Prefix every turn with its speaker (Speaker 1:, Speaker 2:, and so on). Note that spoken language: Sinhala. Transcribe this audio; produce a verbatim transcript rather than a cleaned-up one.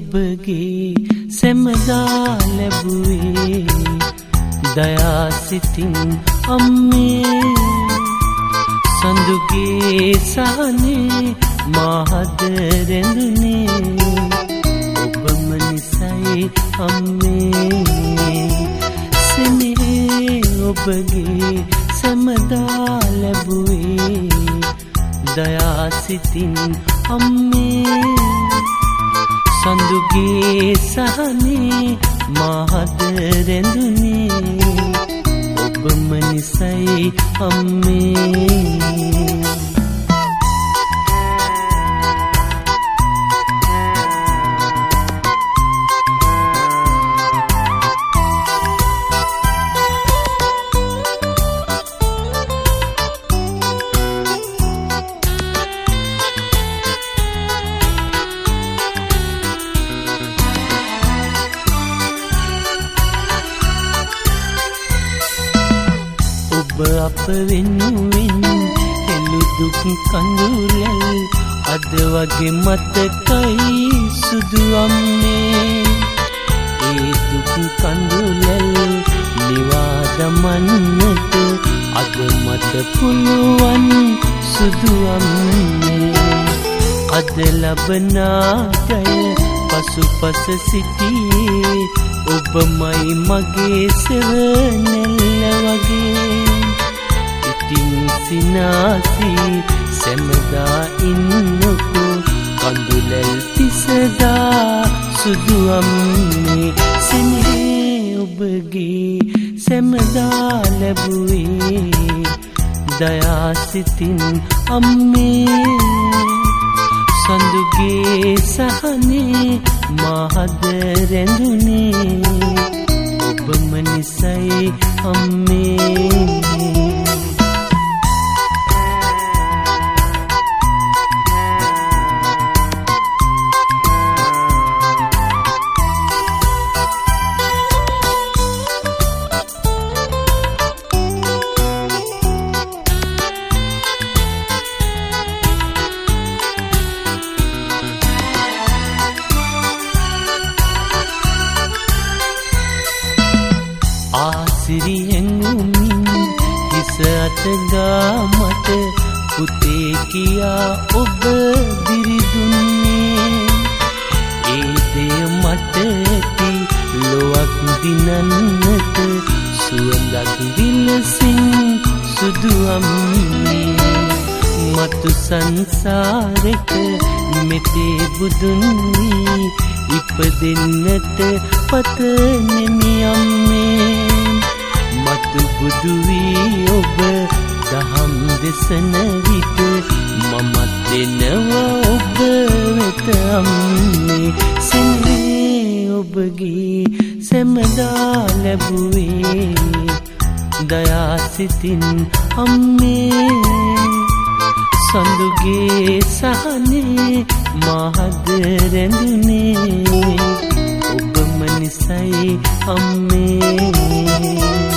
Speaker 1: ඔබගේ සැමදා ලැබුවේ දයා සිතින් අම්මේ සඳුගේ සහනේ මාහද රැඳුනේ ඔබම නිසයි අම්මේ සෙනෙහේ ඔබගේ සැමදා ලැබුවේ දයා සිතින් අම්මේ සඳුගේ සහනේ මාහද රැඳුනේ ඔබම නිසයි අම්මේ ඔබ අප වෙනුවෙන් හෙළු දුක් කඳුලැල් අද වගේ මතකයි සුදු අම්මේ ඒ දුක් කඳුලැල් නිවා දමන්නට අද මට පුළුවන් සුදු අම්මේ අද ලබනාදය පසුපස සිටියේ ඔබමයි මගේ සෙවණැල්ල වගේ ඉතින් සිනාසි සැමදා ඉන්නකෝ කඳුලැල් තිසදා සුදු අම්මේ සෙනෙහේ ඔබගේ සැමදා ලැබුවේ දයා සිතින් අම්මේ සඳුගේ සහනේ මාහද රැඳුනේ ඔබම නිසයි අම්මේ ආසිරියෙන්ගුමින් හිස අතගා මට පුතේ කියා ඔබ දිරිදුන්නේ ඒ දෙය මට ඇති ලොවක් දිනන්නට සුවඳක් විලසින් සුදු අම්මේ මතු සංසාරෙක මෙතේ බුදුන් වී ඉපදෙන්නට පතනෙමි අම්මේ මතු බුදු වී ඔබ දහම් දෙසන විට මමත් දෙනවා ඔබ වෙත අම්මේ සෙනෙහේ ඔබගේ සැමදා ලැබුවේ දයා සිතින් අම්මේ සඳුගේ සහනේ මාහද රැඳුනේ ඔබම නිසයි අම්මේ